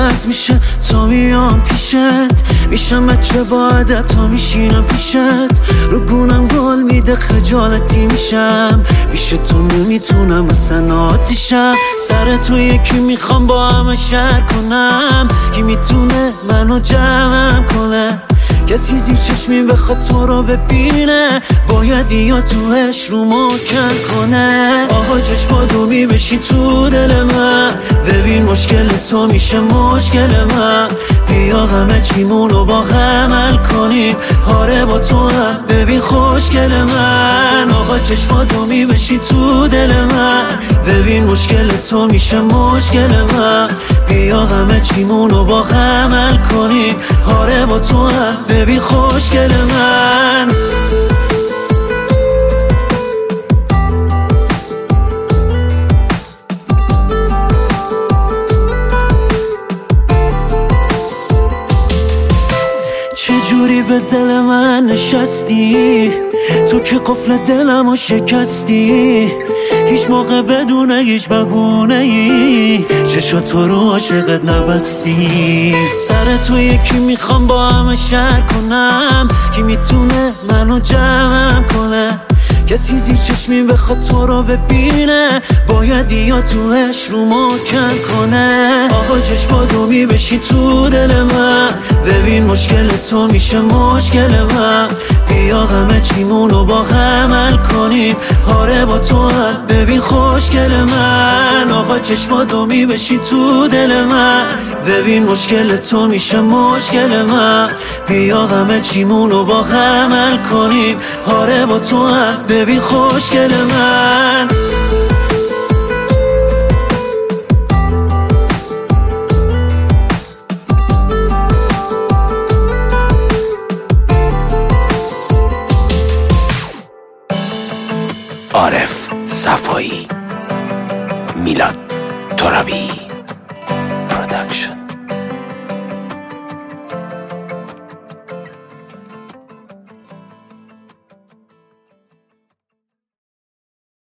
عوض میشه تا میام پیشت، میشم بچه با ادب تا میشینم پیشت، رو گونم گل میده خجالتی میشم، پیش تو نمیتونم اصلا آتیشم، سر تو یکی میخوام با همه شهر کنم، کی میتونه منو جمعم کنه، کسی زیر چشمی بخواد تو رو ببینه، باید یا توش رو محکم کنه. آقا چشماتو میبشی تو دل من، ببین مشکل تو میشه مشکل من، بیا همه چیمونو با هم حل کنیم، آره با تو هم ببین خوشگل من. آقا چشماتو میبشی تو دل من، ببین مشکل تو میشه مشکل من، بیا همه چیمونو با هم حل کنیم، آره با تو هم ببین خوشگل من. چجوری به دل من نشستی، تو که قفل دلمو شکستی، هیچ موقع بدون هیچ بهونه‌ای چشا تو رو عاشقت نبستی، سر تو یکی میخوام با همه شهر کنم، کی میتونه منو جمعم کنه، کسی زیر چشمی بخواد تو رو ببینه، باید یا توش رو محکم کنه. آقا چشماتو میبشی تو دل من، ببین مشکل تو میشه مشکل من، بیا همه چیمونو با هم حل کنیم، آره با تو هم ببین خوشگل من. آقا چشماتو میبشی تو دل من، ببین مشکل تو میشه مشکل من، بیا همه چیمونو با هم حل کنیم، آره با تو هم ببین خوشگل من. عارف صفایی، میلاد ترابی.